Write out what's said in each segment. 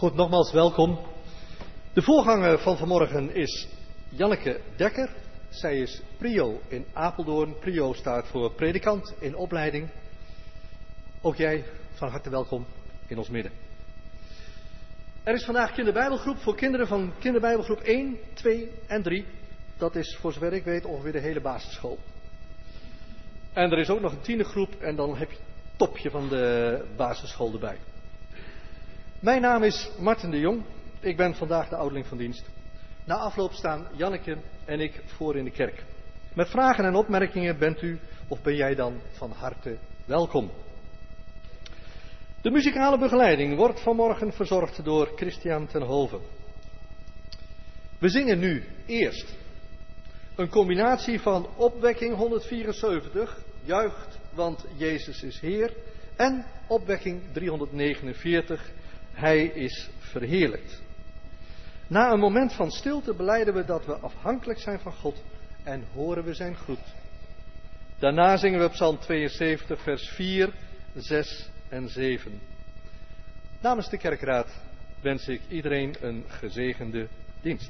Goed, nogmaals welkom. De voorganger van vanmorgen is Janneke Dekker. Zij is Prio in Apeldoorn. Prio staat voor predikant in opleiding. Ook jij van harte welkom in ons midden. Er is vandaag kinderbijbelgroep voor kinderen van kinderbijbelgroep 1, 2 en 3. Dat is voor zover ik weet ongeveer de hele basisschool. En er is ook nog een tienergroep en dan heb je het topje van de basisschool erbij. Mijn naam is Martin de Jong. Ik ben vandaag de ouderling van dienst. Na afloop staan Janneke en ik voor in de kerk. Met vragen en opmerkingen bent u of ben jij dan van harte welkom. De muzikale begeleiding wordt vanmorgen verzorgd door Christian ten Hove. We zingen nu eerst een combinatie van opwekking 174, juicht want Jezus is Heer, en opwekking 349, Hij is verheerlijkt. Na een moment van stilte belijden we dat we afhankelijk zijn van God en horen we zijn groet. Daarna zingen we Psalm 72, vers 4, 6 en 7. Namens de kerkraad wens ik iedereen een gezegende dienst.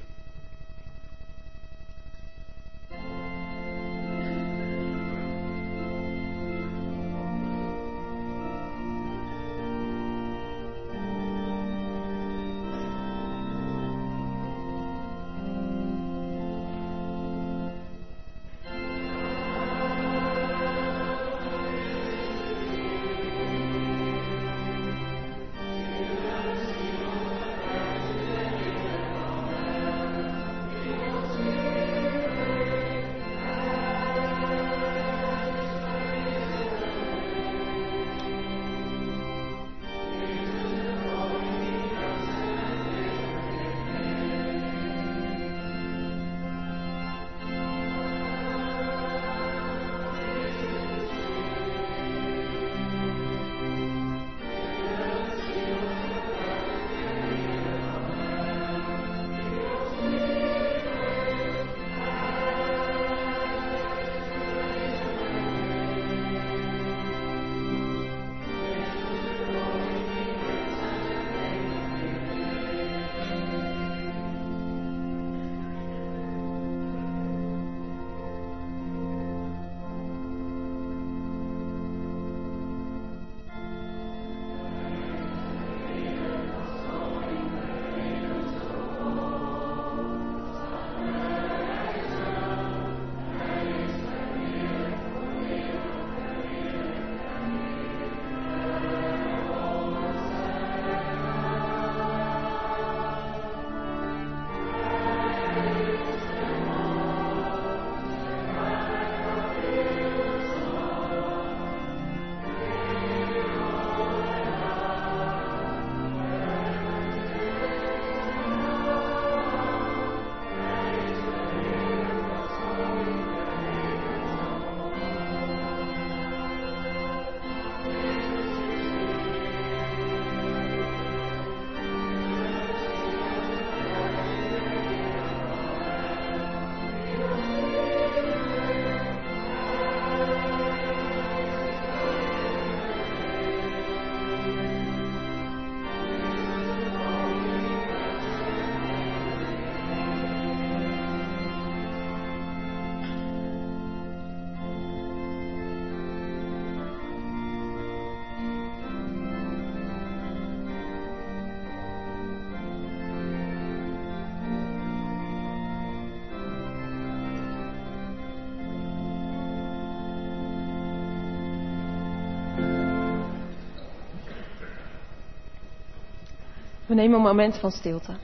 We nemen een moment van stilte.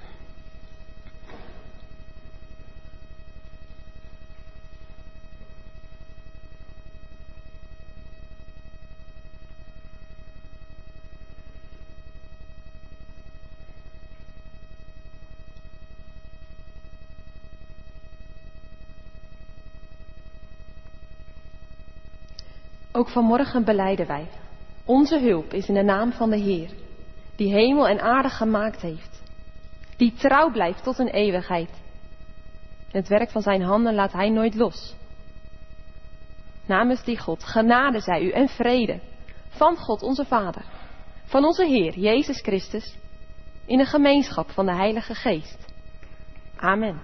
Ook vanmorgen belijden wij. Onze hulp is in de naam van de Heer, die hemel en aarde gemaakt heeft. Die trouw blijft tot een eeuwigheid. Het werk van zijn handen laat hij nooit los. Namens die God, genade zij u en vrede. Van God onze Vader. Van onze Heer, Jezus Christus. in de gemeenschap van de Heilige Geest. Amen.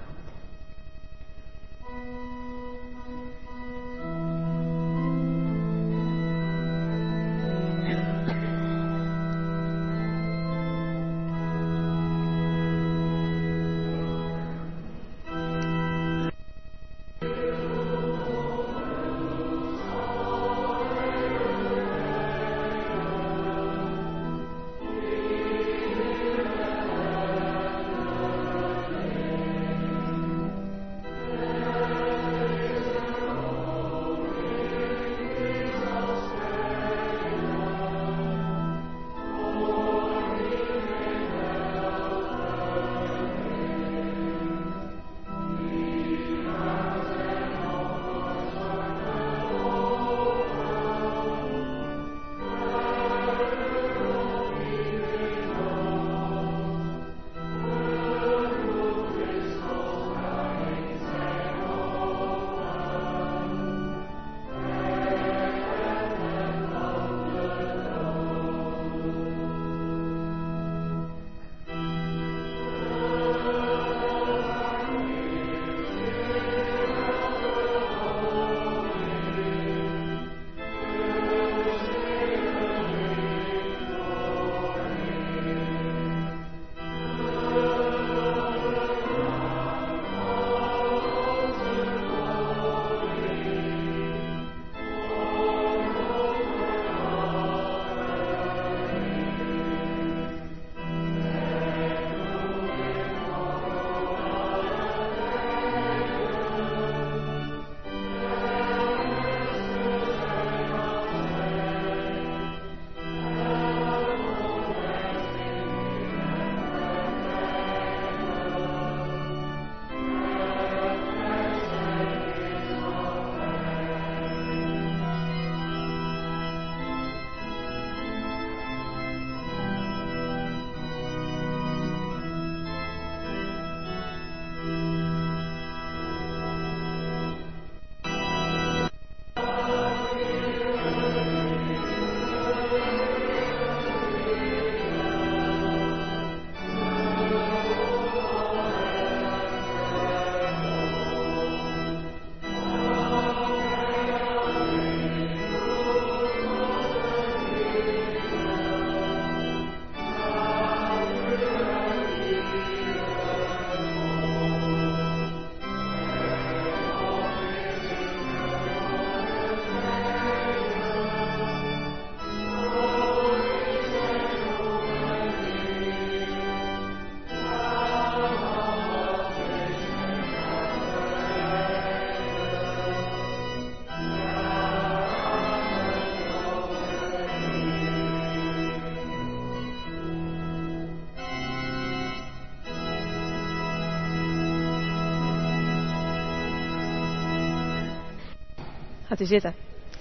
Gaat u zitten.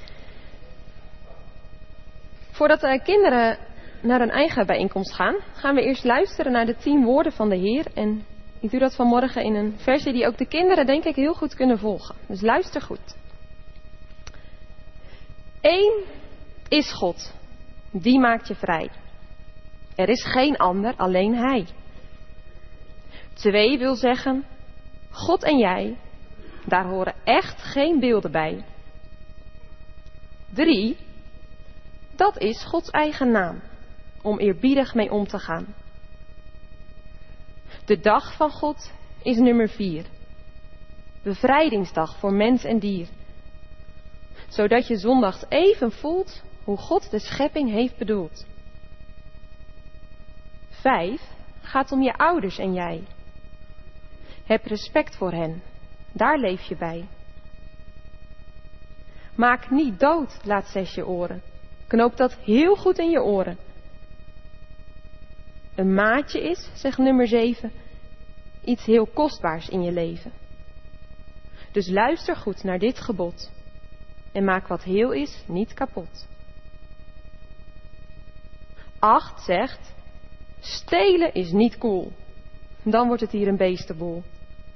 Voordat de kinderen naar hun eigen bijeenkomst gaan we eerst luisteren naar de 10 woorden van de Heer. En ik doe dat vanmorgen in een versie die ook de kinderen denk ik heel goed kunnen volgen. Dus luister goed. 1 is God. Die maakt je vrij. Er is geen ander, alleen Hij. 2 wil zeggen, God en jij, daar horen echt geen beelden bij. 3, dat is Gods eigen naam, om eerbiedig mee om te gaan. De dag van God is nummer 4. Bevrijdingsdag voor mens en dier. Zodat je zondags even voelt hoe God de schepping heeft bedoeld. 5 gaat om je ouders en jij. Heb respect voor hen, daar leef je bij. Maak niet dood, laat 6 je oren. Knoop dat heel goed in je oren. Een maatje is, zegt nummer 7, iets heel kostbaars in je leven. Dus luister goed naar dit gebod en maak wat heel is niet kapot. 8 zegt, stelen is niet cool. Dan wordt het hier een beestenboel.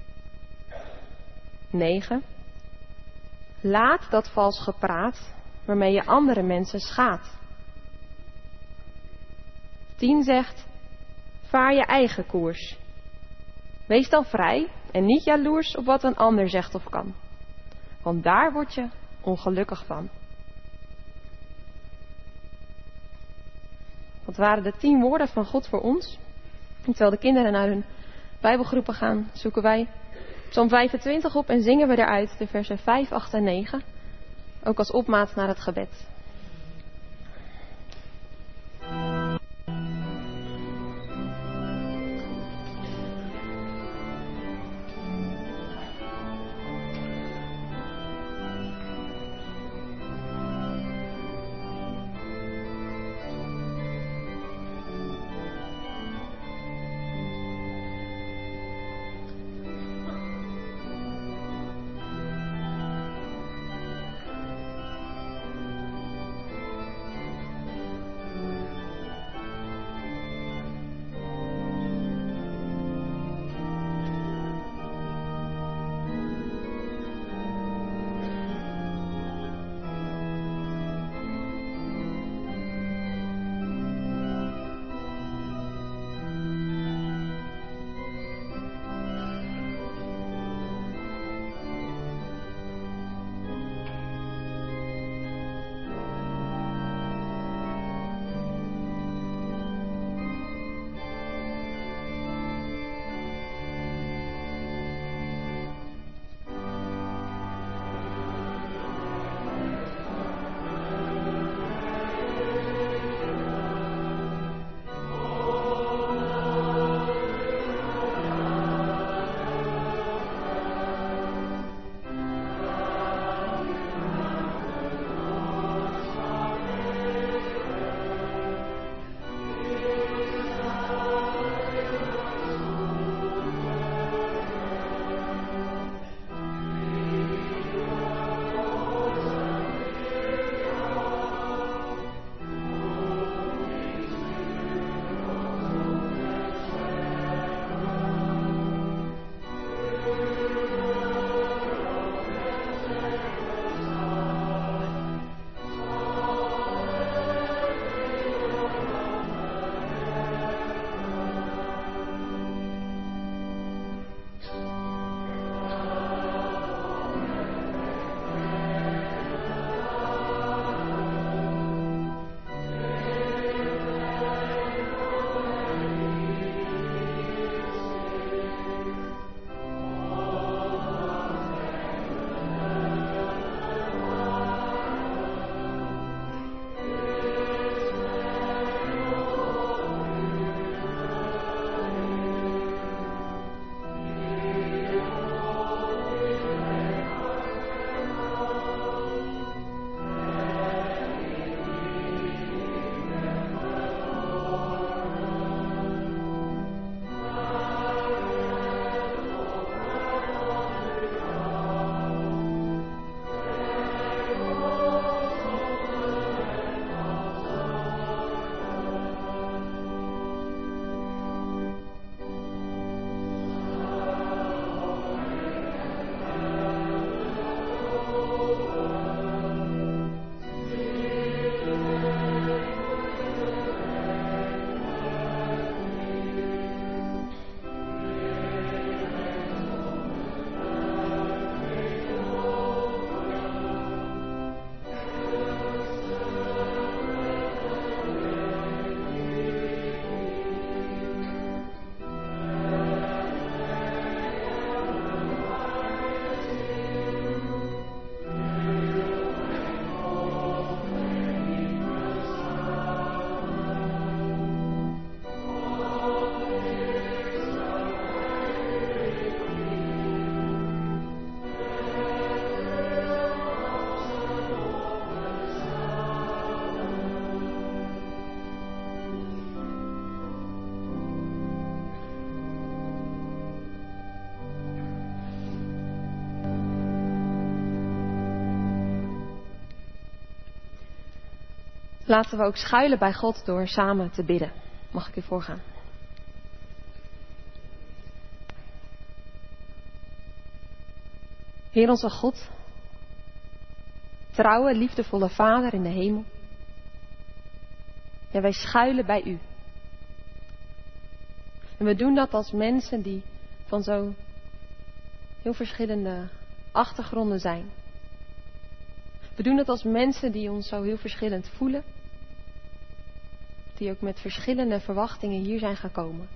9. Laat dat vals gepraat waarmee je andere mensen schaadt. 10 zegt, Vaar je eigen koers. Wees dan vrij en niet jaloers op wat een ander zegt of kan. Want daar word je ongelukkig van. Wat waren de 10 woorden van God voor ons? En terwijl de kinderen naar hun Bijbelgroepen gaan, zoeken wij Psalm 25 op en zingen we eruit de versen 5, 8 en 9. Ook als opmaat naar het gebed. Laten we ook schuilen bij God door samen te bidden. Mag ik u voorgaan? Heer onze God, trouwe, liefdevolle Vader in de hemel. Ja, wij schuilen bij u. En we doen dat als mensen die van zo heel verschillende achtergronden zijn. We doen dat als mensen die ons zo heel verschillend voelen. Die ook met verschillende verwachtingen hier zijn gekomen.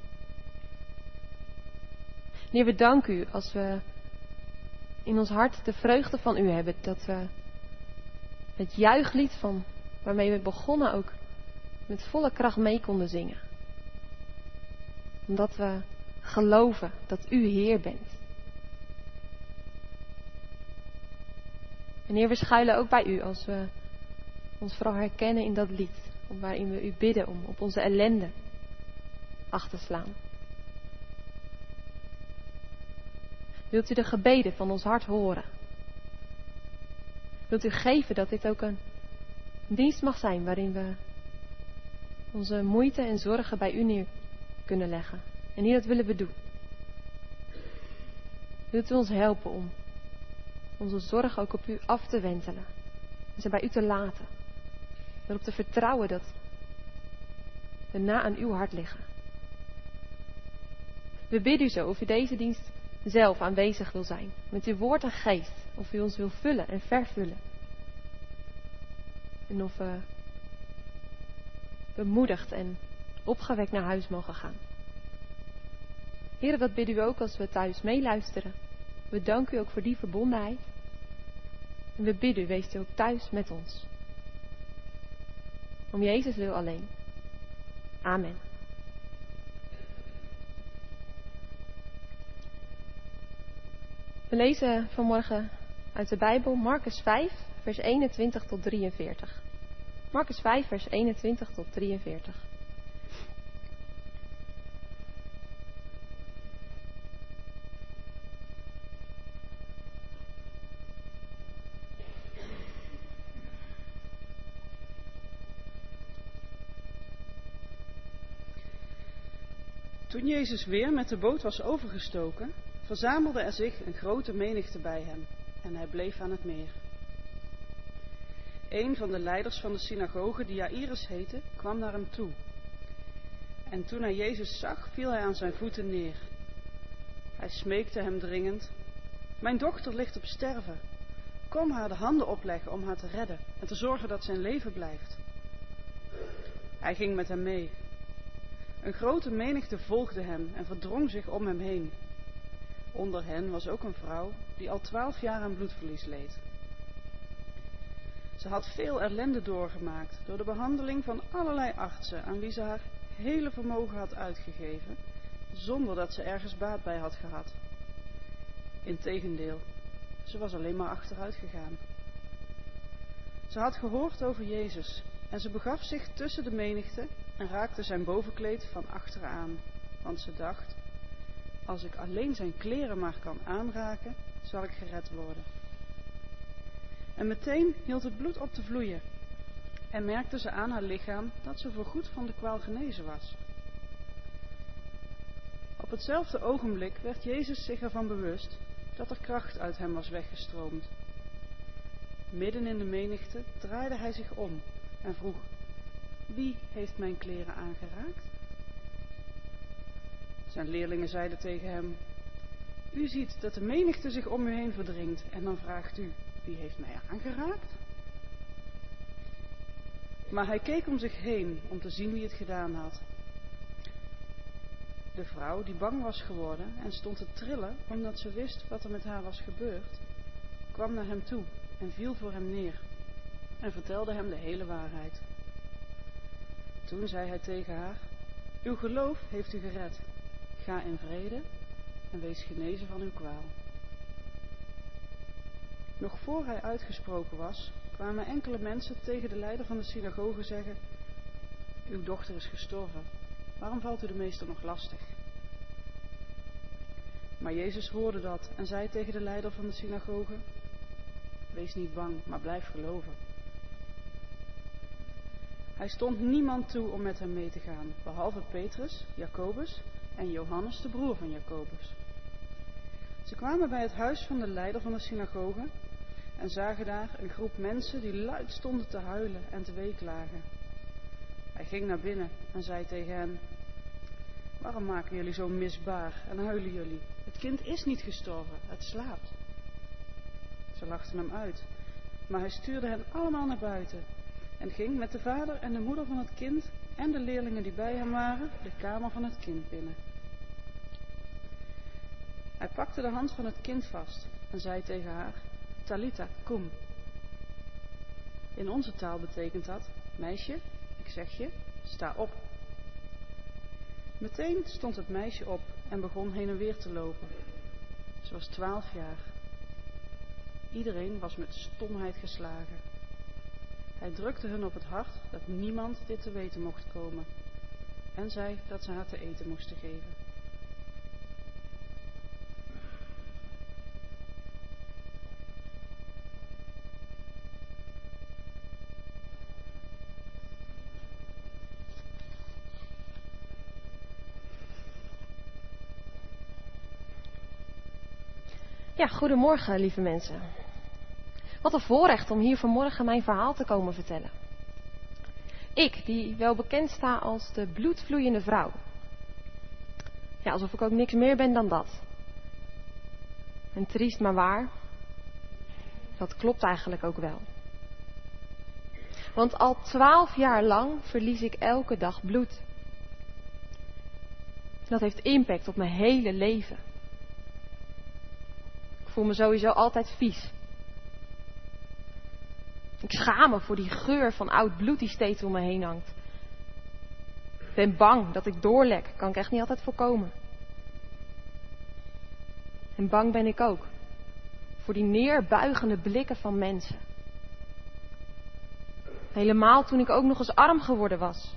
Heer, we danken u als we in ons hart de vreugde van u hebben. Dat we het juichlied waarmee we begonnen ook met volle kracht mee konden zingen. Omdat we geloven dat u Heer bent. En Heer, we schuilen ook bij u als we ons vooral herkennen in dat lied. Waarin we u bidden om op onze ellende acht te slaan. Wilt u de gebeden van ons hart horen? Wilt u geven dat dit ook een dienst mag zijn waarin we onze moeite en zorgen bij u neer kunnen leggen. En hier dat willen we doen. Wilt u ons helpen om onze zorg ook op u af te wentelen. En ze bij u te laten. Erop te vertrouwen dat we na aan uw hart liggen. We bidden u zo of u deze dienst zelf aanwezig wil zijn. Met uw woord en geest. Of u ons wil vullen en vervullen. En of we bemoedigd en opgewekt naar huis mogen gaan. Heren, dat bidden u ook als we thuis meeluisteren. We danken u ook voor die verbondenheid. En we bidden u, wees u ook thuis met ons. Om Jezus wil alleen. Amen. We lezen vanmorgen uit de Bijbel Marcus 5, vers 21 tot 43. Marcus 5, vers 21 tot 43. Toen Jezus weer met de boot was overgestoken, verzamelde er zich een grote menigte bij hem en hij bleef aan het meer. Een van de leiders van de synagoge, die Jaïrus heette, kwam naar hem toe. En toen hij Jezus zag, viel hij aan zijn voeten neer. Hij smeekte hem dringend: mijn dochter ligt op sterven. Kom haar de handen opleggen om haar te redden en te zorgen dat zijn leven blijft. Hij ging met hem mee. Een grote menigte volgde hem en verdrong zich om hem heen. Onder hen was ook een vrouw die al 12 jaar aan bloedverlies leed. Ze had veel ellende doorgemaakt door de behandeling van allerlei artsen aan wie ze haar hele vermogen had uitgegeven, zonder dat ze ergens baat bij had gehad. Integendeel, ze was alleen maar achteruit gegaan. Ze had gehoord over Jezus en ze begaf zich tussen de menigte en raakte zijn bovenkleed van achteraan, want ze dacht: als ik alleen zijn kleren maar kan aanraken, zal ik gered worden. En meteen hield het bloed op te vloeien en merkte ze aan haar lichaam dat ze voorgoed van de kwaal genezen was. Op hetzelfde ogenblik werd Jezus zich ervan bewust dat er kracht uit hem was weggestroomd. Midden in de menigte draaide hij zich om en vroeg: wie heeft mijn kleren aangeraakt? Zijn leerlingen zeiden tegen hem: u ziet dat de menigte zich om u heen verdringt en dan vraagt u: wie heeft mij aangeraakt? Maar hij keek om zich heen om te zien wie het gedaan had. De vrouw, die bang was geworden en stond te trillen omdat ze wist wat er met haar was gebeurd, kwam naar hem toe en viel voor hem neer en vertelde hem de hele waarheid. Toen zei hij tegen haar: uw geloof heeft u gered. Ga in vrede en wees genezen van uw kwaal. Nog voor hij uitgesproken was, kwamen enkele mensen tegen de leider van de synagoge zeggen: uw dochter is gestorven. Waarom valt u de meester nog lastig? Maar Jezus hoorde dat en zei tegen de leider van de synagoge: wees niet bang, maar blijf geloven. Hij stond niemand toe om met hem mee te gaan, behalve Petrus, Jacobus en Johannes, de broer van Jacobus. Ze kwamen bij het huis van de leider van de synagoge en zagen daar een groep mensen die luid stonden te huilen en te weeklagen. Hij ging naar binnen en zei tegen hen: waarom maken jullie zo misbaar en huilen jullie? Het kind is niet gestorven, het slaapt. Ze lachten hem uit, maar hij stuurde hen allemaal naar buiten en ging met de vader en de moeder van het kind en de leerlingen die bij hem waren de kamer van het kind binnen. Hij pakte de hand van het kind vast en zei tegen haar: Talita, kom. In onze taal betekent dat: meisje, ik zeg je, sta op. Meteen stond het meisje op en begon heen en weer te lopen. Ze was 12 jaar. Iedereen was met stomheid geslagen. Hij drukte hun op het hart dat niemand dit te weten mocht komen en zei dat ze haar te eten moesten geven. Ja, goedemorgen, lieve mensen. Wat een voorrecht om hier vanmorgen mijn verhaal te komen vertellen. Ik, die wel bekend sta als de bloedvloeiende vrouw. Ja, alsof ik ook niks meer ben dan dat. En triest maar waar. Dat klopt eigenlijk ook wel. Want al 12 jaar lang verlies ik elke dag bloed. Dat heeft impact op mijn hele leven. Ik voel me sowieso altijd vies. Ik schaam me voor die geur van oud bloed die steeds om me heen hangt. Ik ben bang dat ik doorlek, kan ik echt niet altijd voorkomen. En bang ben ik ook voor die neerbuigende blikken van mensen. Helemaal toen ik ook nog eens arm geworden was.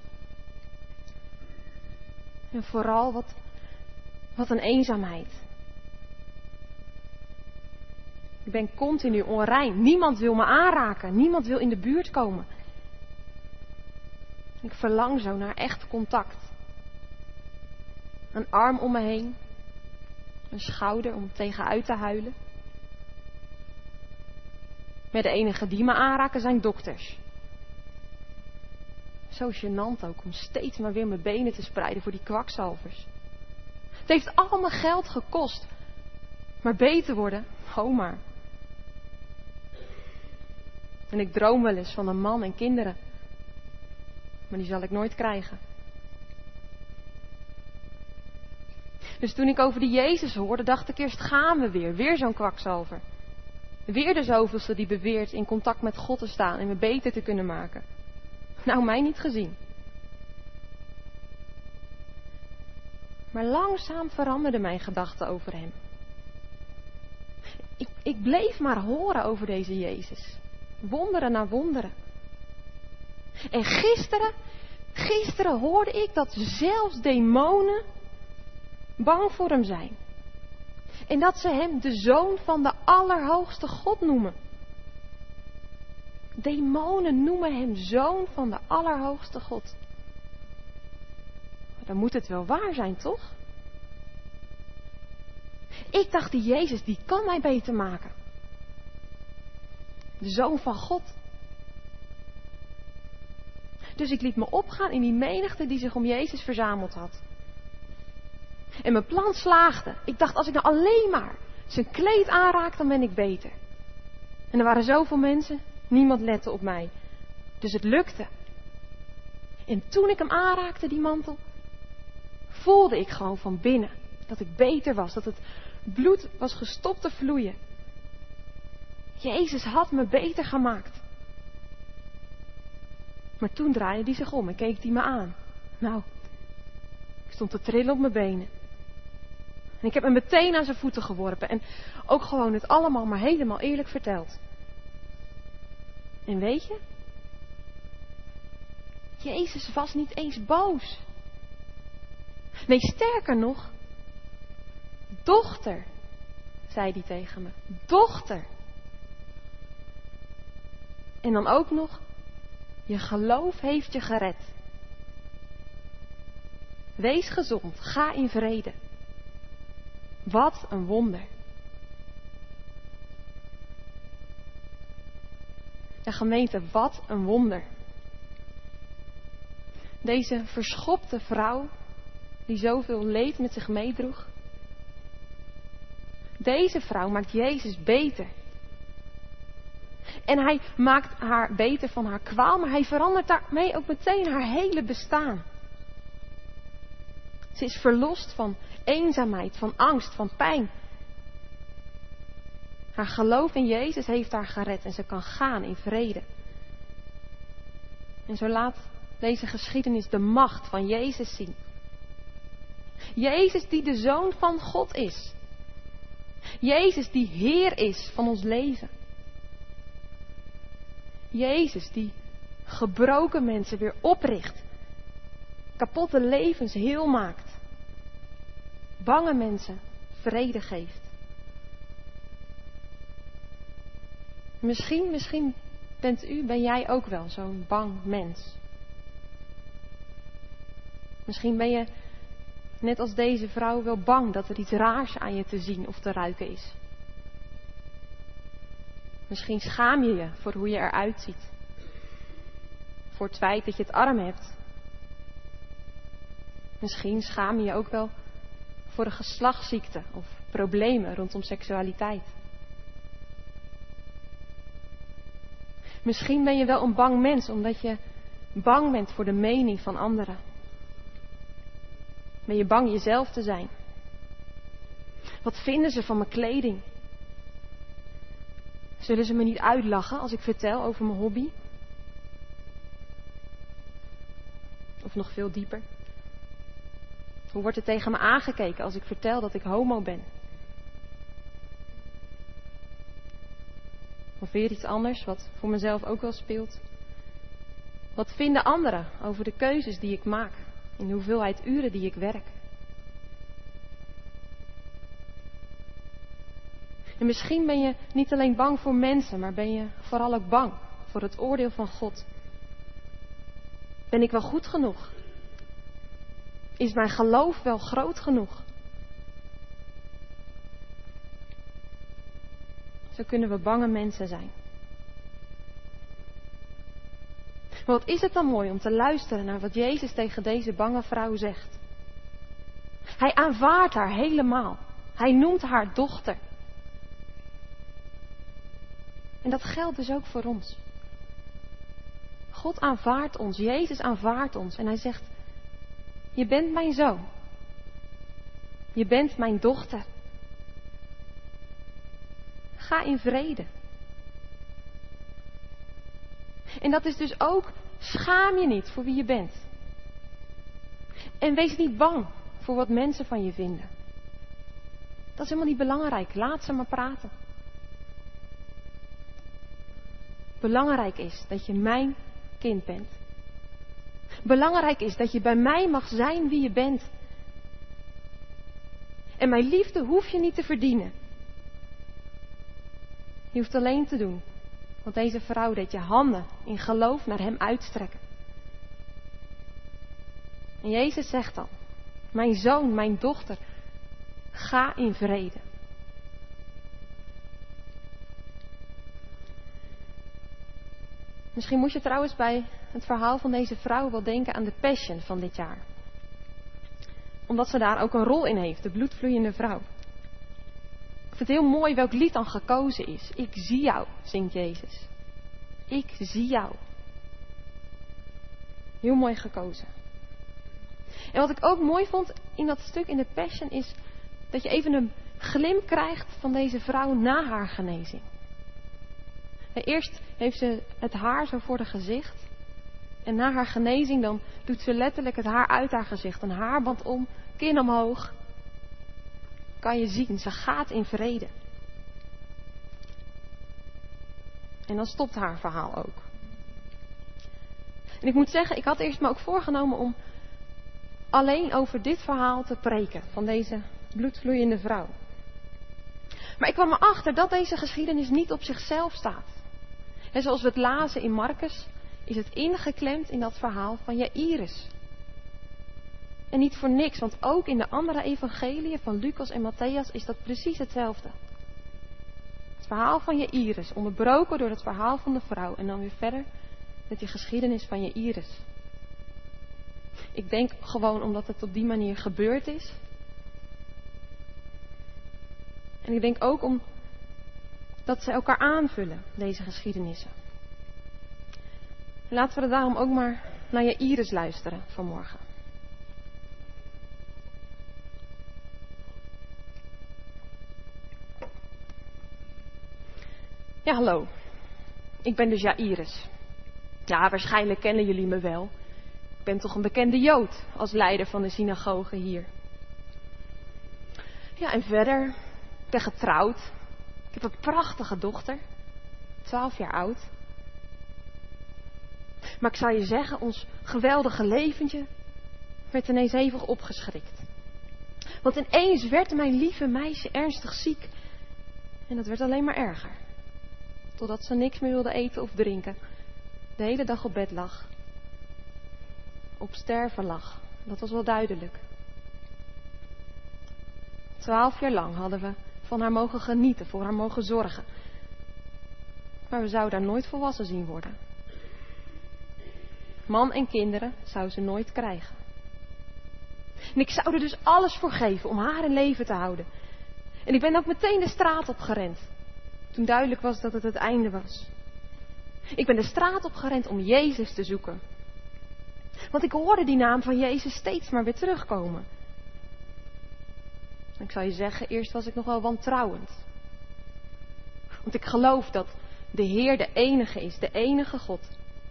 En vooral wat een eenzaamheid. Ik ben continu onrein. Niemand wil me aanraken. Niemand wil in de buurt komen. Ik verlang zo naar echt contact. Een arm om me heen. Een schouder om tegenuit te huilen. Maar de enigen die me aanraken zijn dokters. Zo gênant ook om steeds maar weer mijn benen te spreiden voor die kwakzalvers. Het heeft al mijn geld gekost. Maar beter worden, oh maar. En ik droom wel eens van een man en kinderen. Maar die zal ik nooit krijgen. Dus toen ik over die Jezus hoorde, dacht ik eerst: gaan we weer. Weer zo'n kwakzalver. Weer de zoveelste die beweert in contact met God te staan en me beter te kunnen maken. Nou, mij niet gezien. Maar langzaam veranderden mijn gedachten over hem. Ik bleef maar horen over deze Jezus. Wonderen na wonderen. En gisteren hoorde ik dat zelfs demonen bang voor hem zijn. En dat ze hem de Zoon van de Allerhoogste God noemen. Demonen noemen hem Zoon van de Allerhoogste God. Dan moet het wel waar zijn, toch? Ik dacht, die Jezus, die kan mij beter maken. De Zoon van God. Dus ik liet me opgaan in die menigte die zich om Jezus verzameld had. En mijn plan slaagde. Ik dacht, als ik nou alleen maar zijn kleed aanraak, dan ben ik beter. En er waren zoveel mensen, niemand lette op mij. Dus het lukte. En toen ik hem aanraakte, die mantel, voelde ik gewoon van binnen dat ik beter was. Dat het bloed was gestopt te vloeien. Jezus had me beter gemaakt. Maar toen draaide hij zich om en keek hij me aan. Nou, ik stond te trillen op mijn benen. En ik heb hem meteen aan zijn voeten geworpen. En ook gewoon het allemaal maar helemaal eerlijk verteld. En weet je? Jezus was niet eens boos. Nee, sterker nog. Dochter, zei hij tegen me. Dochter. En dan ook nog, je geloof heeft je gered. Wees gezond, ga in vrede. Wat een wonder. Ja, gemeente, wat een wonder. Deze verschopte vrouw die zoveel leed met zich meedroeg. Deze vrouw maakt Jezus beter. En hij maakt haar beter van haar kwaal, maar hij verandert daarmee ook meteen haar hele bestaan. Ze is verlost van eenzaamheid, van angst, van pijn. Haar geloof in Jezus heeft haar gered en ze kan gaan in vrede. En zo laat deze geschiedenis de macht van Jezus zien. Jezus die de Zoon van God is. Jezus die Heer is van ons leven. Jezus die gebroken mensen weer opricht. Kapotte levens heel maakt. Bange mensen vrede geeft. Misschien ben jij ook wel zo'n bang mens. Misschien ben je net als deze vrouw wel bang dat er iets raars aan je te zien of te ruiken is. Misschien schaam je je voor hoe je eruit ziet. Voor het feit dat je het arm hebt. Misschien schaam je je ook wel voor een geslachtsziekte of problemen rondom seksualiteit. Misschien ben je wel een bang mens omdat je bang bent voor de mening van anderen. Ben je bang jezelf te zijn? Wat vinden ze van mijn kleding? Zullen ze me niet uitlachen als ik vertel over mijn hobby? Of nog veel dieper. Hoe wordt er tegen me aangekeken als ik vertel dat ik homo ben? Of weer iets anders, wat voor mezelf ook wel speelt. Wat vinden anderen over de keuzes die ik maak? En de hoeveelheid uren die ik werk? En misschien ben je niet alleen bang voor mensen, maar ben je vooral ook bang voor het oordeel van God. Ben ik wel goed genoeg? Is mijn geloof wel groot genoeg? Zo kunnen we bange mensen zijn. Maar wat is het dan mooi om te luisteren naar wat Jezus tegen deze bange vrouw zegt. Hij aanvaardt haar helemaal. Hij noemt haar dochter. En dat geldt dus ook voor ons. God aanvaardt ons, Jezus aanvaardt ons en hij zegt, je bent mijn zoon. Je bent mijn dochter. Ga in vrede. En dat is dus ook, schaam je niet voor wie je bent. En wees niet bang voor wat mensen van je vinden. Dat is helemaal niet belangrijk, laat ze maar praten. Belangrijk is dat je mijn kind bent. Belangrijk is dat je bij mij mag zijn wie je bent. En mijn liefde hoef je niet te verdienen. Je hoeft alleen te doen wat deze vrouw deed, je handen in geloof naar hem uitstrekken. En Jezus zegt dan, mijn zoon, mijn dochter, ga in vrede. Misschien moet je trouwens bij het verhaal van deze vrouw wel denken aan de Passion van dit jaar. Omdat ze daar ook een rol in heeft, de bloedvloeiende vrouw. Ik vind het heel mooi welk lied dan gekozen is. Ik zie jou, zingt Jezus. Ik zie jou. Heel mooi gekozen. En wat ik ook mooi vond in dat stuk in de Passion is dat je even een glimp krijgt van deze vrouw na haar genezing. Eerst heeft ze het haar zo voor haar gezicht. En na haar genezing dan doet ze letterlijk het haar uit haar gezicht. Een haarband om, kin omhoog. Kan je zien, ze gaat in vrede. En dan stopt haar verhaal ook. En ik moet zeggen, ik had eerst me ook voorgenomen om alleen over dit verhaal te preken. Van deze bloedvloeiende vrouw. Maar ik kwam erachter dat deze geschiedenis niet op zichzelf staat. En zoals we het lazen in Marcus, is het ingeklemd in dat verhaal van Jairus. En niet voor niks, want ook in de andere evangeliën van Lucas en Matthäus is dat precies hetzelfde. Het verhaal van Jairus, onderbroken door het verhaal van de vrouw en dan weer verder met die geschiedenis van Jairus. Ik denk gewoon omdat het op die manier gebeurd is. En ik denk ook omdat ze elkaar aanvullen, deze geschiedenissen. Laten we er daarom ook maar naar Jaïrus luisteren vanmorgen. Ja, hallo. Ik ben dus Jaïrus. Ja, waarschijnlijk kennen jullie me wel. Ik ben toch een bekende Jood als leider van de synagoge hier. Ja, en verder, ik ben getrouwd. Ik heb een prachtige dochter, 12 jaar oud. Maar ik zou je zeggen, ons geweldige leventje werd ineens hevig opgeschrikt. Want ineens werd mijn lieve meisje ernstig ziek. En dat werd alleen maar erger. Totdat ze niks meer wilde eten of drinken. De hele dag op bed lag. Op sterven lag. Dat was wel duidelijk. 12 jaar lang hadden we van haar mogen genieten, voor haar mogen zorgen. Maar we zouden haar nooit volwassen zien worden. Man en kinderen zou ze nooit krijgen. En ik zou er dus alles voor geven om haar in leven te houden. En ik ben ook meteen de straat opgerend. Toen duidelijk was dat het einde was. Ik ben de straat opgerend om Jezus te zoeken. Want ik hoorde die naam van Jezus steeds maar weer terugkomen. Ik zou je zeggen, eerst was ik nog wel wantrouwend. Want ik geloof dat de Heer de enige is, de enige God.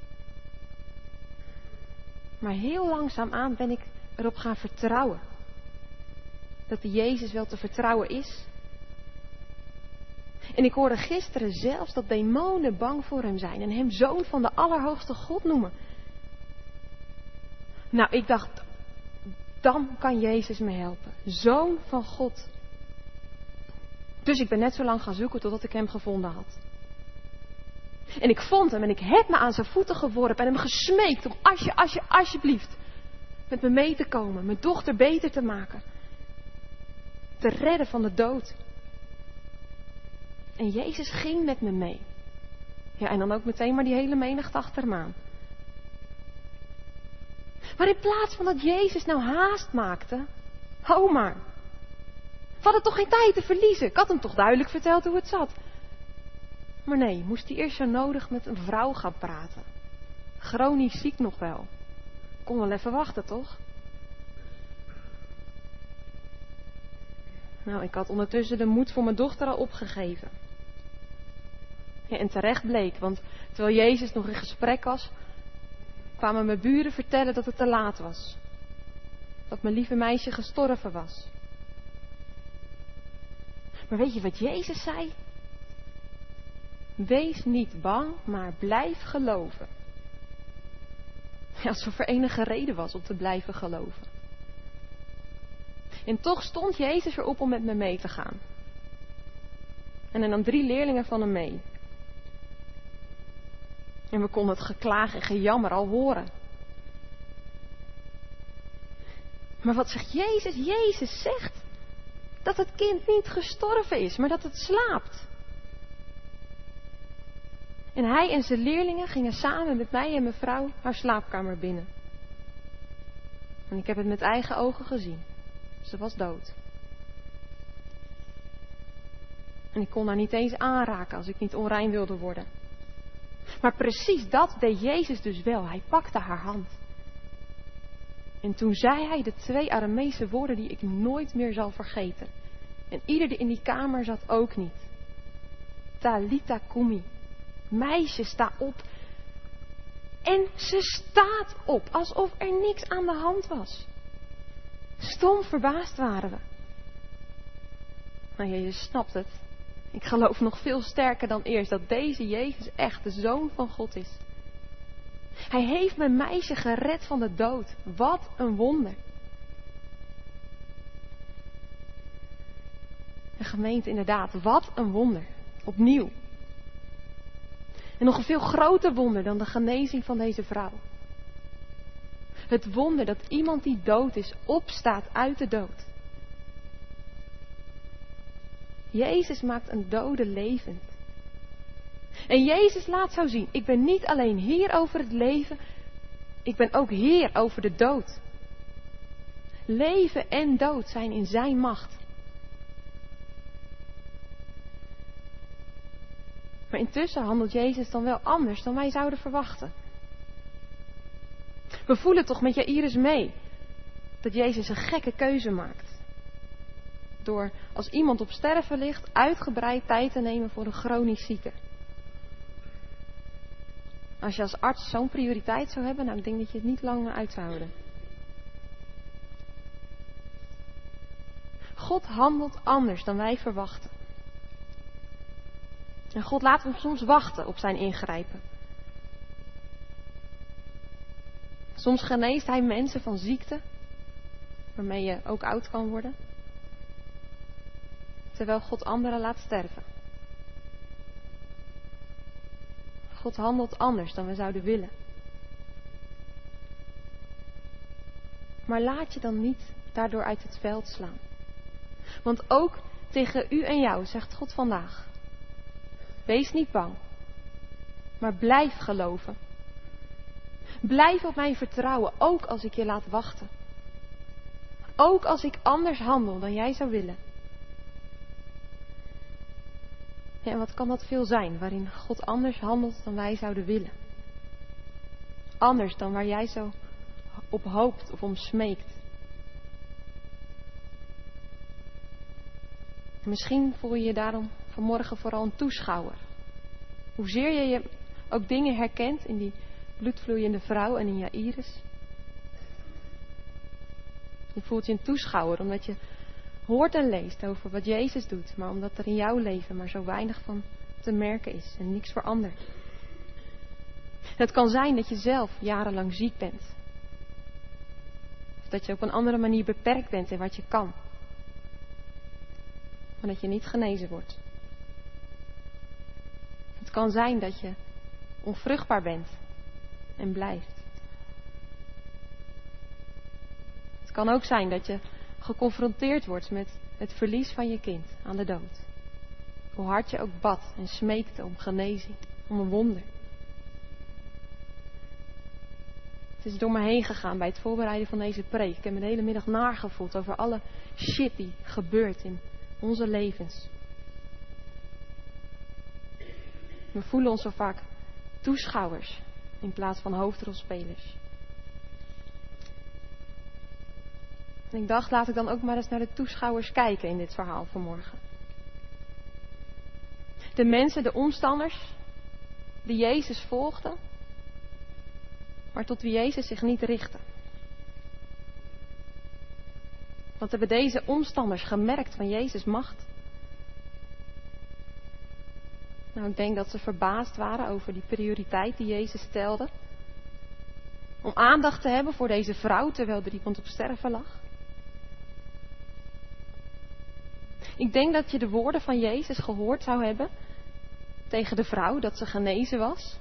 Maar heel langzaamaan ben ik erop gaan vertrouwen. Dat die Jezus wel te vertrouwen is. En ik hoorde gisteren zelfs dat demonen bang voor hem zijn en hem zoon van de Allerhoogste God noemen. Nou, ik dacht, dan kan Jezus me helpen. Zoon van God. Dus ik ben net zo lang gaan zoeken totdat ik hem gevonden had. En ik vond hem en ik heb me aan zijn voeten geworpen en hem gesmeekt om alsjeblieft met me mee te komen, mijn dochter beter te maken. Te redden van de dood. En Jezus ging met me mee. Ja, en dan ook meteen maar die hele menigte achter hem aan. Maar in plaats van dat Jezus nou haast maakte, hou maar. We hadden toch geen tijd te verliezen. Ik had hem toch duidelijk verteld hoe het zat. Maar nee, moest hij eerst zo nodig met een vrouw gaan praten. Chronisch ziek nog wel. Kon wel even wachten, toch? Nou, ik had ondertussen de moed voor mijn dochter al opgegeven. Ja, en terecht bleek, want terwijl Jezus nog in gesprek was, kwamen mijn buren vertellen dat het te laat was. Dat mijn lieve meisje gestorven was. Maar weet je wat Jezus zei? Wees niet bang, maar blijf geloven. Ja, alsof er enige reden was om te blijven geloven. En toch stond Jezus erop om met me mee te gaan. En er nam 3 leerlingen van hem mee. En we konden het geklaag en gejammer al horen. Maar wat zegt Jezus? Jezus zegt dat het kind niet gestorven is, maar dat het slaapt. En hij en zijn leerlingen gingen samen met mij en mijn vrouw haar slaapkamer binnen. En ik heb het met eigen ogen gezien. Ze was dood. En ik kon haar niet eens aanraken als ik niet onrein wilde worden. Maar precies dat deed Jezus dus wel. Hij pakte haar hand. En toen zei hij de 2 Aramese woorden die ik nooit meer zal vergeten. En ieder die in die kamer zat ook niet. Talita kumi. Meisje, sta op. En ze staat op, alsof er niks aan de hand was. Stom verbaasd waren we. Maar je snapt het. Ik geloof nog veel sterker dan eerst dat deze Jezus echt de Zoon van God is. Hij heeft mijn meisje gered van de dood. Wat een wonder. De gemeente inderdaad, wat een wonder. Opnieuw. En nog een veel groter wonder dan de genezing van deze vrouw. Het wonder dat iemand die dood is, opstaat uit de dood. Jezus maakt een dode levend. En Jezus laat zo zien, ik ben niet alleen Heer over het leven, ik ben ook Heer over de dood. Leven en dood zijn in zijn macht. Maar intussen handelt Jezus dan wel anders dan wij zouden verwachten. We voelen toch met Jairus mee dat Jezus een gekke keuze maakt. Door, als iemand op sterven ligt, uitgebreid tijd te nemen voor een chronisch zieke. Als je als arts zo'n prioriteit zou hebben, nou, ik denk dat je het niet lang uit zou houden. God handelt anders dan wij verwachten. En God laat hem soms wachten op zijn ingrijpen. Soms geneest hij mensen van ziekte, waarmee je ook oud kan worden. Terwijl God anderen laat sterven. God handelt anders dan we zouden willen. Maar laat je dan niet daardoor uit het veld slaan. Want ook tegen u en jou zegt God vandaag: wees niet bang, maar blijf geloven. Blijf op mij vertrouwen, ook als ik je laat wachten. Ook als ik anders handel dan jij zou willen. Ja, en wat kan dat veel zijn, waarin God anders handelt dan wij zouden willen? Anders dan waar jij zo op hoopt of om smeekt. Misschien voel je je daarom vanmorgen vooral een toeschouwer. Hoezeer je ook dingen herkent in die bloedvloeiende vrouw en in Jairus. Je voelt je een toeschouwer omdat je hoort en leest over wat Jezus doet, maar omdat er in jouw leven maar zo weinig van te merken is en niks verandert. Het kan zijn dat je zelf jarenlang ziek bent. Of dat je op een andere manier beperkt bent in wat je kan. Maar dat je niet genezen wordt. Het kan zijn dat je onvruchtbaar bent en blijft. Het kan ook zijn dat je geconfronteerd wordt met het verlies van je kind aan de dood. Hoe hard je ook bad en smeekte om genezing, om een wonder. Het is door me heen gegaan bij het voorbereiden van deze preek. Ik heb me de hele middag nagevoeld over alle shit die gebeurt in onze levens. We voelen ons zo vaak toeschouwers in plaats van hoofdrolspelers. En ik dacht, laat ik dan ook maar eens naar de toeschouwers kijken in dit verhaal vanmorgen. De mensen, de omstanders, die Jezus volgden, maar tot wie Jezus zich niet richtte. Wat hebben deze omstanders gemerkt van Jezus' macht? Nou, ik denk dat ze verbaasd waren over die prioriteit die Jezus stelde. Om aandacht te hebben voor deze vrouw terwijl er iemand op sterven lag. Ik denk dat je de woorden van Jezus gehoord zou hebben tegen de vrouw dat ze genezen was.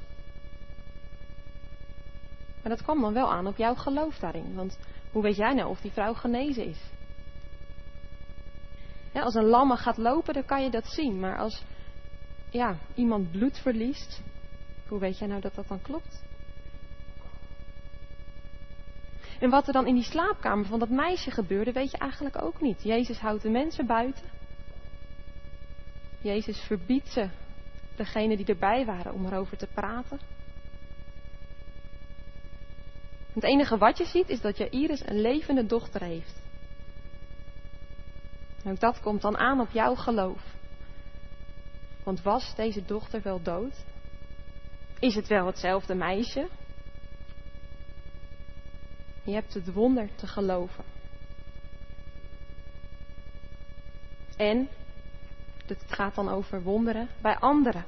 Maar dat kwam dan wel aan op jouw geloof daarin. Want hoe weet jij nou of die vrouw genezen is? Ja, als een lamme gaat lopen, dan kan je dat zien. Maar als iemand bloed verliest, hoe weet jij nou dat dat dan klopt? En wat er dan in die slaapkamer van dat meisje gebeurde, weet je eigenlijk ook niet. Jezus houdt de mensen buiten. Jezus verbiedt ze, degenen die erbij waren, om erover te praten. Het enige wat je ziet is dat Jairus een levende dochter heeft. En ook dat komt dan aan op jouw geloof. Want was deze dochter wel dood? Is het wel hetzelfde meisje? Je hebt het wonder te geloven. En het gaat dan over wonderen bij anderen.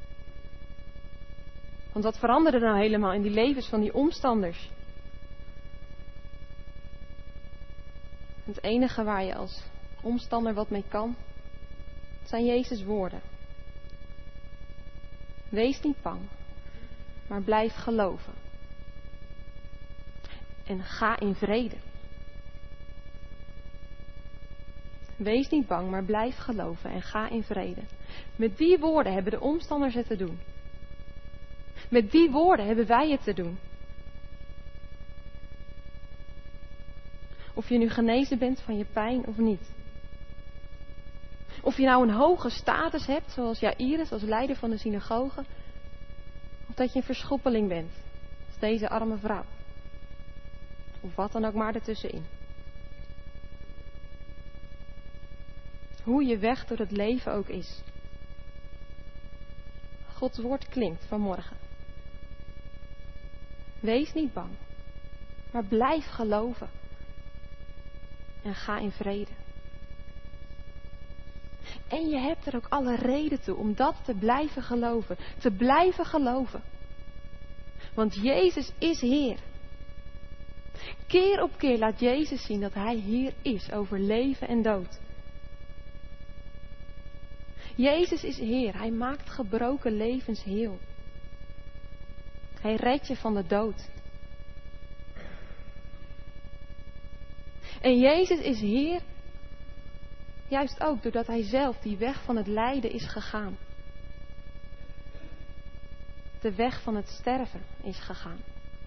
Want wat veranderde nou helemaal in die levens van die omstanders? Het enige waar je als omstander wat mee kan, zijn Jezus' woorden. Wees niet bang, maar blijf geloven. En ga in vrede. Wees niet bang, maar blijf geloven en ga in vrede. Met die woorden hebben de omstanders het te doen. Met die woorden hebben wij het te doen. Of je nu genezen bent van je pijn of niet. Of je nou een hoge status hebt, zoals Jairus als leider van de synagoge. Of dat je een verschoppeling bent, als deze arme vrouw. Of wat dan ook maar ertussenin. Hoe je weg door het leven ook is. Gods woord klinkt vanmorgen. Wees niet bang, maar blijf geloven. En ga in vrede. En je hebt er ook alle reden toe om dat te blijven geloven. Te blijven geloven. Want Jezus is Heer. Keer op keer laat Jezus zien dat Hij Heer is over leven en dood. Jezus is Heer. Hij maakt gebroken levens heel. Hij redt je van de dood. En Jezus is Heer, juist ook doordat Hij zelf die weg van het lijden is gegaan. De weg van het sterven is gegaan.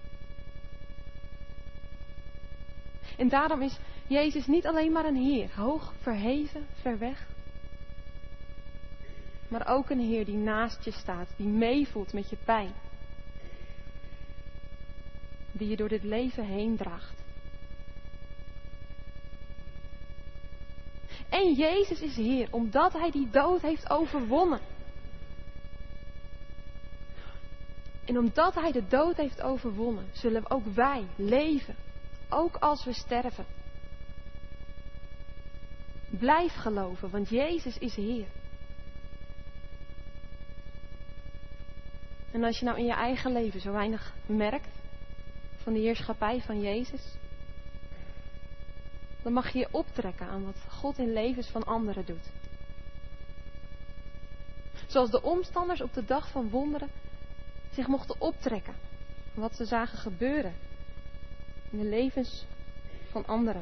En daarom is Jezus niet alleen maar een Heer, hoog verheven, ver weg. Maar ook een Heer die naast je staat, die meevoelt met je pijn. Die je door dit leven heen draagt. En Jezus is Heer, omdat Hij die dood heeft overwonnen. En omdat Hij de dood heeft overwonnen, zullen ook wij leven, ook als we sterven. Blijf geloven, want Jezus is Heer. En als je nou in je eigen leven zo weinig merkt van de heerschappij van Jezus, dan mag je je optrekken aan wat God in levens van anderen doet. Zoals de omstanders op de dag van wonderen zich mochten optrekken van wat ze zagen gebeuren in de levens van anderen.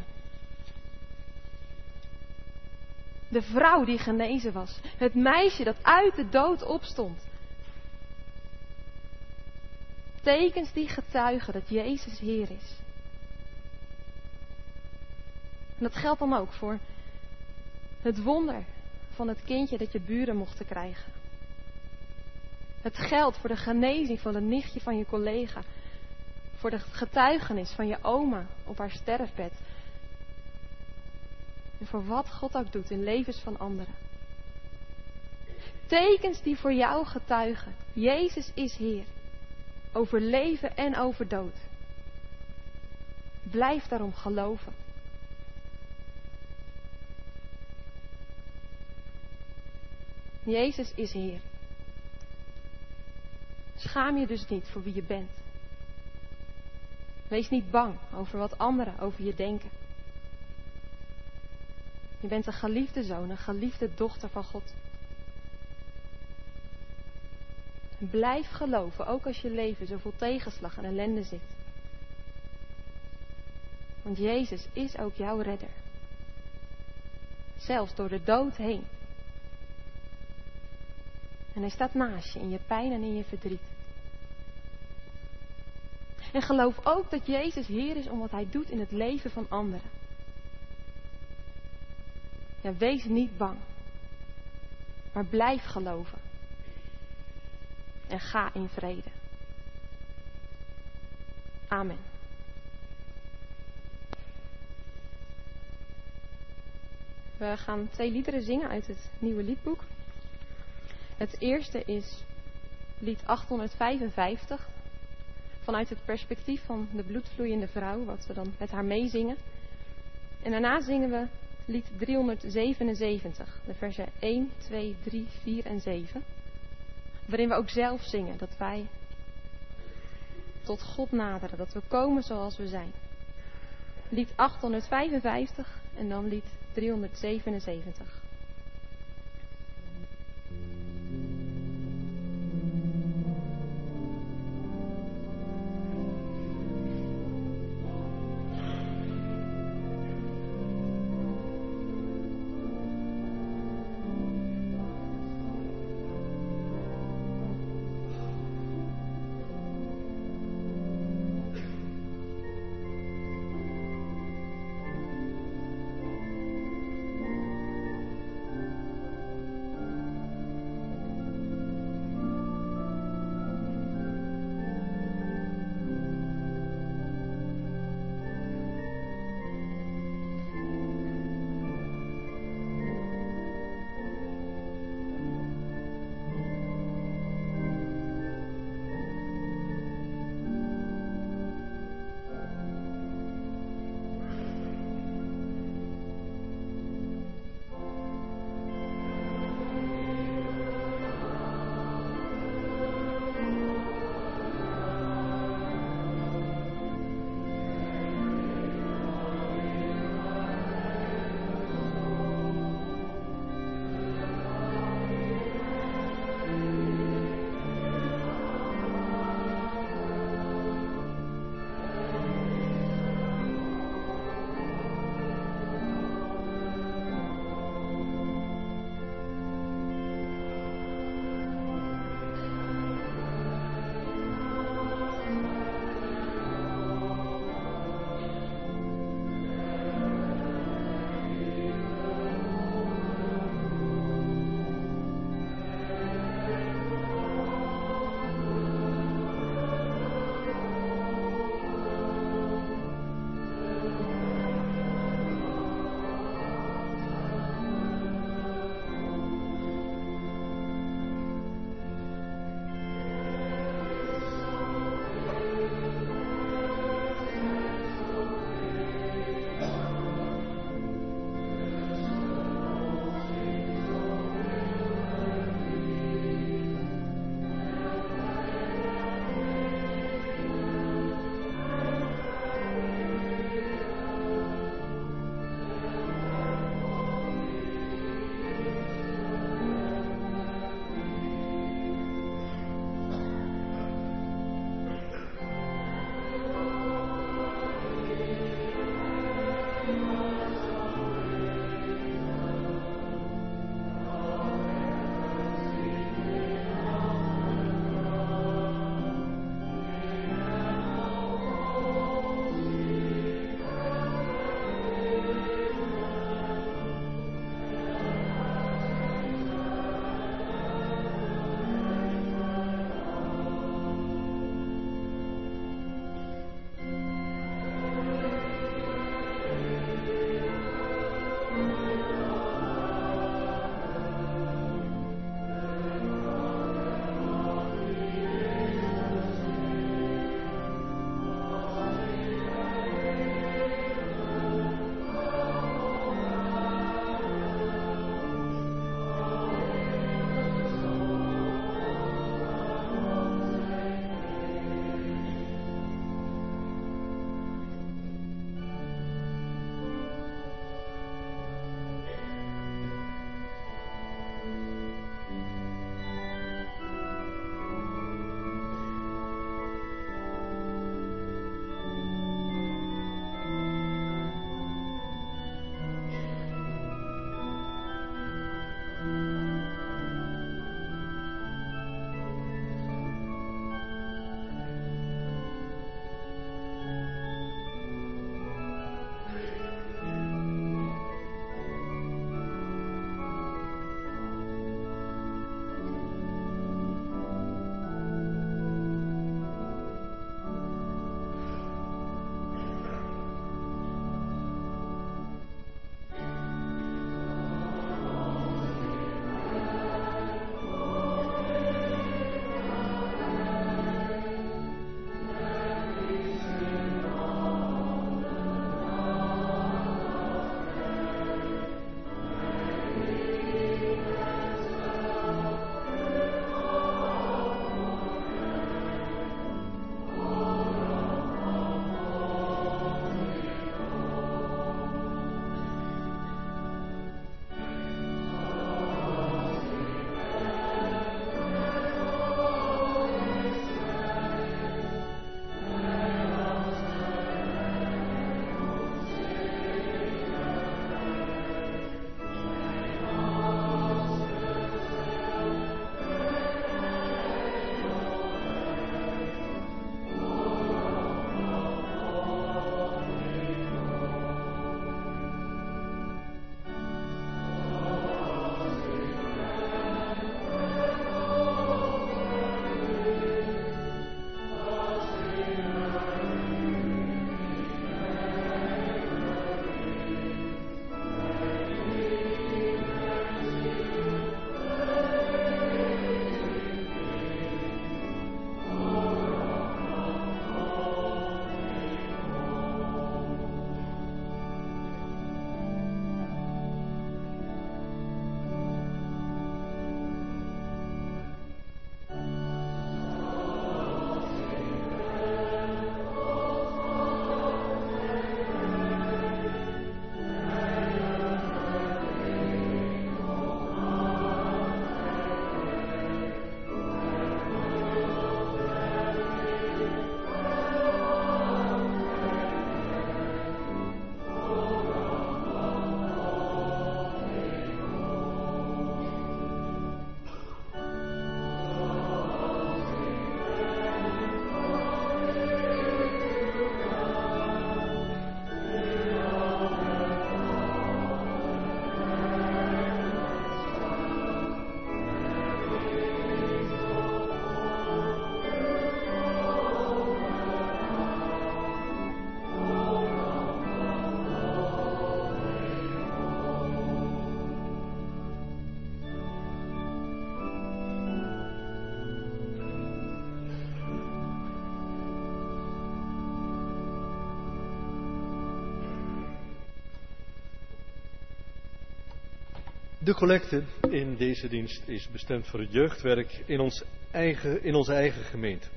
De vrouw die genezen was, het meisje dat uit de dood opstond. Tekens die getuigen dat Jezus Heer is. En dat geldt dan ook voor het wonder van het kindje dat je buren mochten krijgen. Het geldt voor de genezing van het nichtje van je collega. Voor de getuigenis van je oma op haar sterfbed. En voor wat God ook doet in levens van anderen. Tekens die voor jou getuigen. Jezus is Heer. Over leven en over dood. Blijf daarom geloven. Jezus is Heer. Schaam je dus niet voor wie je bent. Wees niet bang over wat anderen over je denken. Je bent een geliefde zoon, een geliefde dochter van God. Blijf geloven, ook als je leven zo vol tegenslag en ellende zit. Want Jezus is ook jouw redder. Zelfs door de dood heen. En Hij staat naast je in je pijn en in je verdriet. En geloof ook dat Jezus Heer is om wat Hij doet in het leven van anderen. Ja, wees niet bang. Maar blijf geloven. En ga in vrede. Amen. We gaan 2 liederen zingen uit het nieuwe liedboek. Het eerste is lied 855. Vanuit het perspectief van de bloedvloeiende vrouw, wat we dan met haar meezingen. En daarna zingen we lied 377, de versen 1, 2, 3, 4 en 7. Waarin we ook zelf zingen dat wij tot God naderen, dat we komen zoals we zijn. Lied 855 en dan lied 377. De collecte in deze dienst is bestemd voor het jeugdwerk in onze eigen gemeente.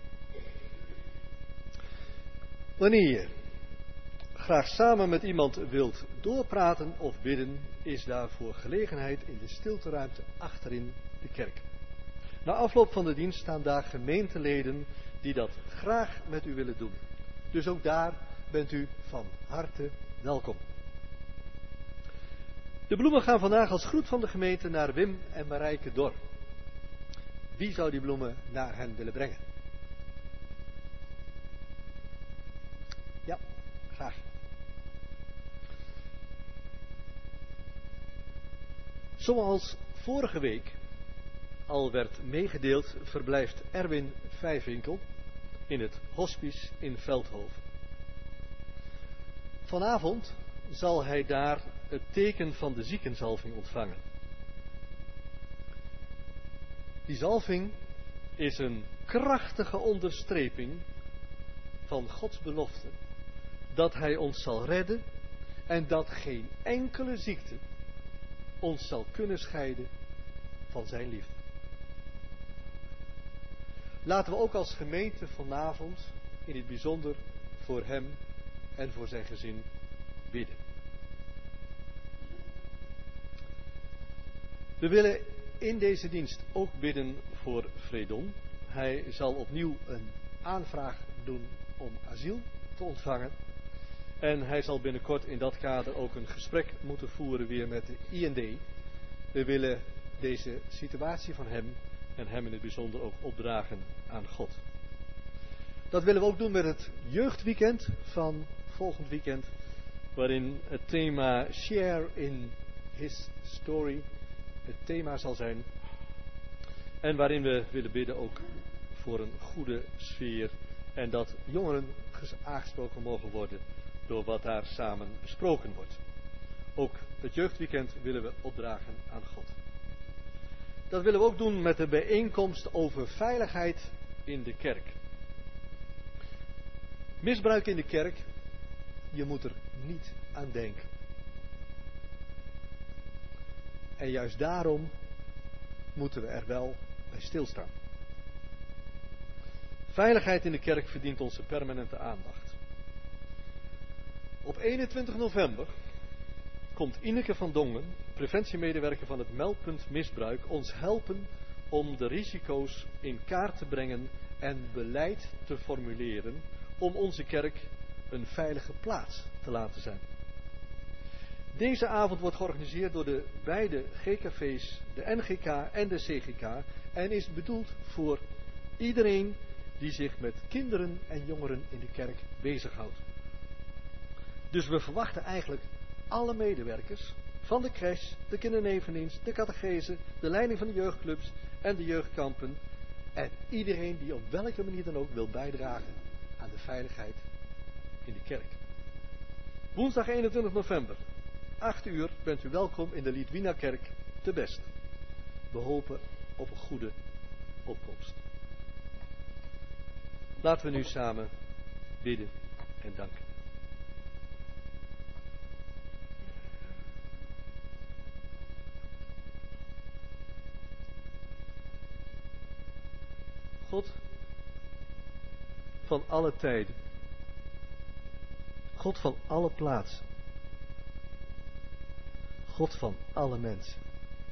Wanneer je graag samen met iemand wilt doorpraten of bidden, is daarvoor gelegenheid in de stilteruimte achterin de kerk. Na afloop van de dienst staan daar gemeenteleden die dat graag met u willen doen. Dus ook daar bent u van harte welkom. De bloemen gaan vandaag als groet van de gemeente naar Wim en Marijke Dor. Wie zou die bloemen naar hen willen brengen? Ja, graag. Zoals vorige week al werd meegedeeld, verblijft Erwin Vijfwinkel in het hospice in Veldhoven. Vanavond zal hij daar het teken van de ziekenzalving ontvangen. Die zalving is een krachtige onderstreping van Gods belofte dat Hij ons zal redden en dat geen enkele ziekte ons zal kunnen scheiden van Zijn liefde. Laten we ook als gemeente vanavond in het bijzonder voor hem en voor zijn gezin bidden. We willen in deze dienst ook bidden voor Fredon. Hij zal opnieuw een aanvraag doen om asiel te ontvangen. En hij zal binnenkort in dat kader ook een gesprek moeten voeren weer met de IND. We willen deze situatie van hem en hem in het bijzonder ook opdragen aan God. Dat willen we ook doen met het jeugdweekend van volgend weekend, waarin het thema Share in His Story het thema zal zijn. En waarin we willen bidden ook voor een goede sfeer en dat jongeren aangesproken mogen worden door wat daar samen besproken wordt. Ook het jeugdweekend willen we opdragen aan God. Dat willen we ook doen met de bijeenkomst over veiligheid in de kerk. Misbruik in de kerk, je moet er niet aan denken. En juist daarom moeten we er wel bij stilstaan. Veiligheid in de kerk verdient onze permanente aandacht. Op 21 november komt Ineke van Dongen, preventiemedewerker van het meldpunt misbruik, ons helpen om de risico's in kaart te brengen en beleid te formuleren om onze kerk een veilige plaats te laten zijn. Deze avond wordt georganiseerd door de beide GKV's, de NGK en de CGK en is bedoeld voor iedereen die zich met kinderen en jongeren in de kerk bezighoudt. Dus we verwachten eigenlijk alle medewerkers van de crash, de kindernevendienst, de catechese, de leiding van de jeugdclubs en de jeugdkampen en iedereen die op welke manier dan ook wil bijdragen aan de veiligheid in de kerk. Woensdag 21 november, 8 uur, bent u welkom in de Lidwina-kerk te Best. We hopen op een goede opkomst. Laten we nu samen bidden en danken. God van alle tijden, God van alle plaatsen, God van alle mensen,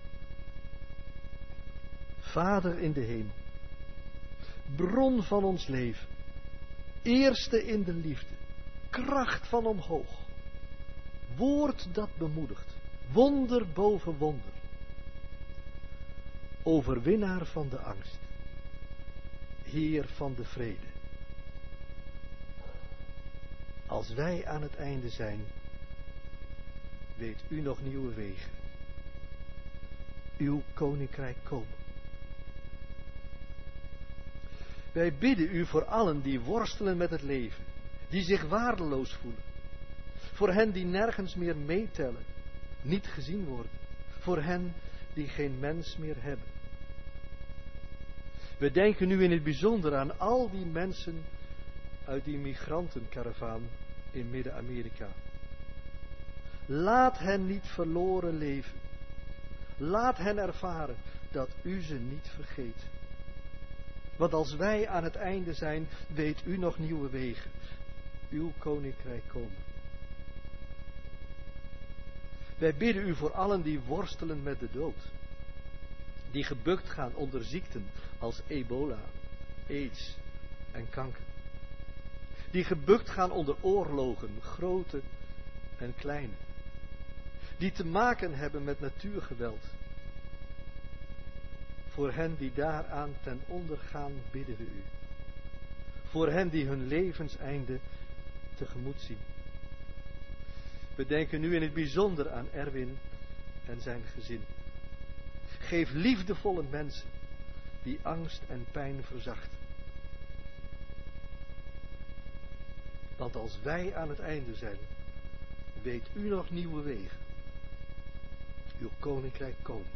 Vader in de hemel, bron van ons leven, eerste in de liefde, kracht van omhoog, woord dat bemoedigt, wonder boven wonder, overwinnaar van de angst, Heer van de vrede. Als wij aan het einde zijn, weet u nog nieuwe wegen. Uw koninkrijk komen. Wij bidden u voor allen die worstelen met het leven, die zich waardeloos voelen. Voor hen die nergens meer meetellen, niet gezien worden. Voor hen die geen mens meer hebben. We denken nu in het bijzonder aan al die mensen uit die migrantenkaravaan in Midden-Amerika. Laat hen niet verloren leven. Laat hen ervaren dat u ze niet vergeet. Want als wij aan het einde zijn, weet u nog nieuwe wegen. Uw koninkrijk komen. Wij bidden u voor allen die worstelen met de dood. Die gebukt gaan onder ziekten als ebola, aids en kanker. Die gebukt gaan onder oorlogen, grote en kleine. Die te maken hebben met natuurgeweld. Voor hen die daaraan ten onder gaan, bidden we u. Voor hen die hun levenseinde tegemoet zien. We denken nu in het bijzonder aan Erwin en zijn gezin. Geef liefdevolle mensen die angst en pijn verzachten. Want als wij aan het einde zijn, weet u nog nieuwe wegen. Uw koninkrijk komen.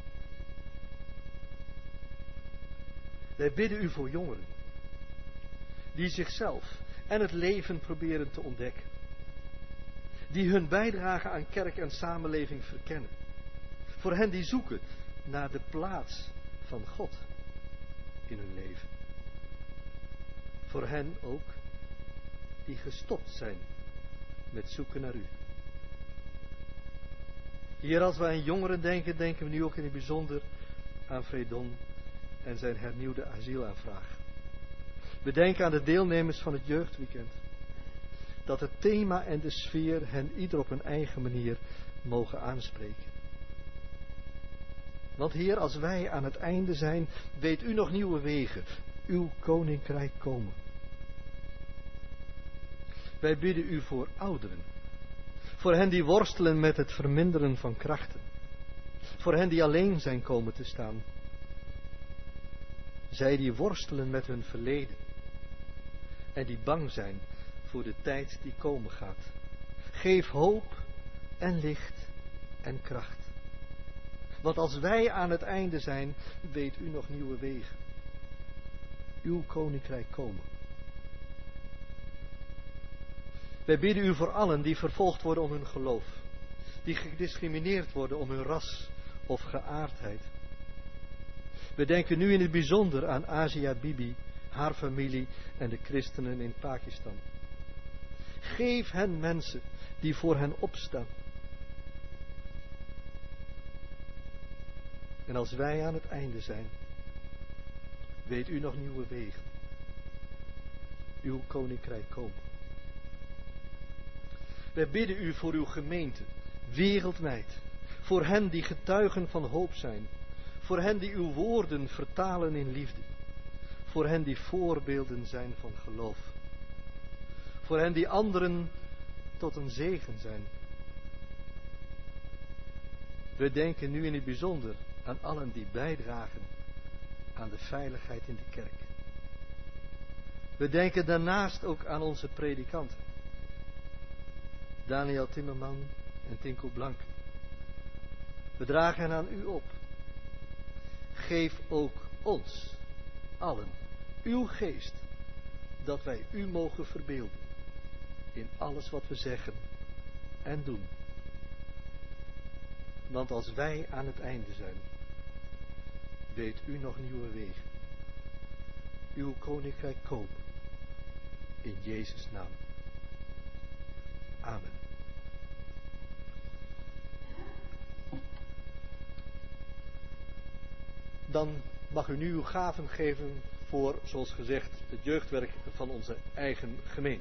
Wij bidden u voor jongeren, die zichzelf en het leven proberen te ontdekken. Die hun bijdrage aan kerk en samenleving verkennen. Voor hen die zoeken naar de plaats van God in hun leven. Voor hen ook die gestopt zijn met zoeken naar u. Hier, als we aan jongeren denken, denken we nu ook in het bijzonder aan Fredon en zijn hernieuwde asielaanvraag. We denken aan de deelnemers van het jeugdweekend. Dat het thema en de sfeer hen ieder op hun eigen manier mogen aanspreken. Want Heer, als wij aan het einde zijn, weet u nog nieuwe wegen. Uw koninkrijk komen. Wij bidden u voor ouderen. Voor hen die worstelen met het verminderen van krachten. Voor hen die alleen zijn komen te staan. Zij die worstelen met hun verleden. En die bang zijn voor de tijd die komen gaat. Geef hoop en licht en kracht. Want als wij aan het einde zijn, weet u nog nieuwe wegen. Uw koninkrijk komen. Wij bidden u voor allen die vervolgd worden om hun geloof. Die gediscrimineerd worden om hun ras of geaardheid. We denken nu in het bijzonder aan Asia Bibi, haar familie en de christenen in Pakistan. Geef hen mensen die voor hen opstaan. En als wij aan het einde zijn, weet u nog nieuwe wegen. Uw koninkrijk komen. Wij bidden u voor uw gemeente, wereldwijd. Voor hen die getuigen van hoop zijn. Voor hen die uw woorden vertalen in liefde. Voor hen die voorbeelden zijn van geloof. Voor hen die anderen tot een zegen zijn. We denken nu in het bijzonder aan allen die bijdragen aan de veiligheid in de kerk. We denken daarnaast ook aan onze predikanten. Daniel Timmerman en Tinko Blank. We dragen hen aan u op. Geef ook ons, allen, uw geest, dat wij u mogen verbeelden in alles wat we zeggen en doen. Want als wij aan het einde zijn, weet u nog nieuwe wegen. Uw koninkrijk komen. In Jezus' naam. Amen. Dan mag u nu uw gaven geven voor, zoals gezegd, het jeugdwerk van onze eigen gemeente.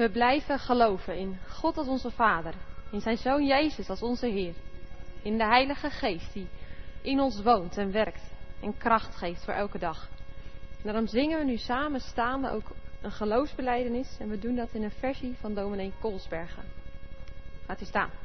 We blijven geloven in God als onze Vader, in zijn Zoon Jezus als onze Heer, in de Heilige Geest die in ons woont en werkt en kracht geeft voor elke dag. En daarom zingen we nu samen staande ook een geloofsbelijdenis en we doen dat in een versie van dominee Kolsbergen. Gaat u staan.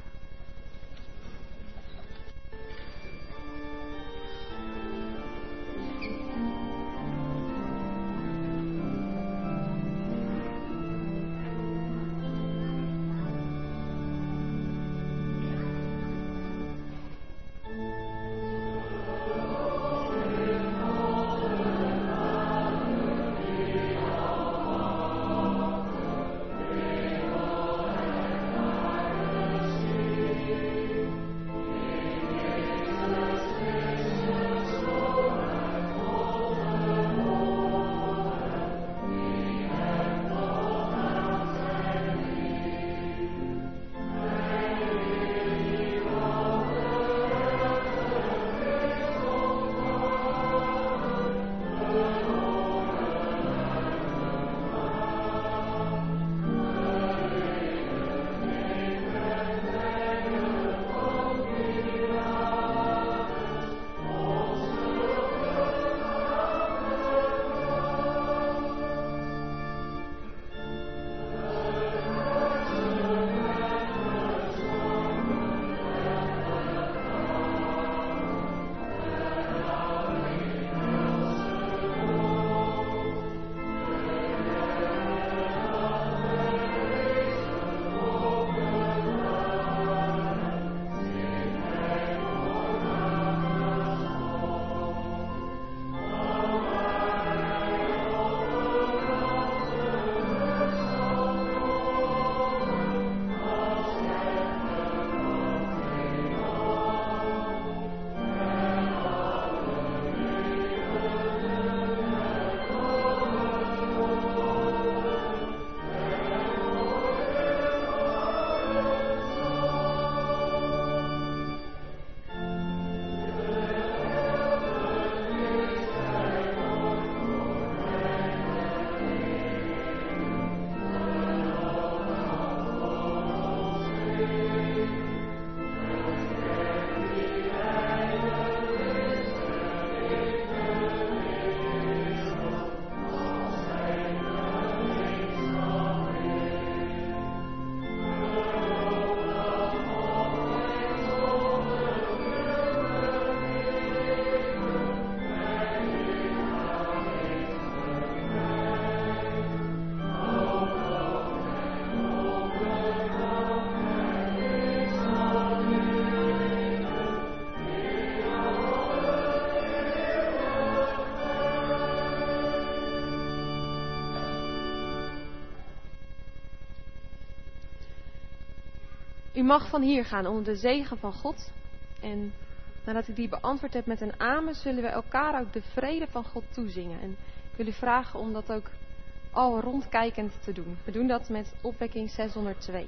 U mag van hier gaan onder de zegen van God. En nadat ik die beantwoord heb met een amen, zullen we elkaar ook de vrede van God toezingen. En ik wil u vragen om dat ook al rondkijkend te doen. We doen dat met opwekking 602.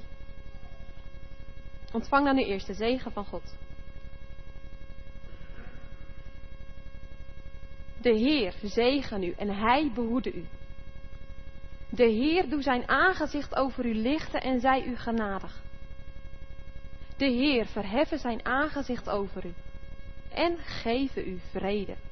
Ontvang dan nu eerst de zegen van God. De Heer zegen u en hij behoede u. De Heer doe zijn aangezicht over u lichten en zij u genadig. De Heer verheffen zijn aangezicht over u en geven u vrede.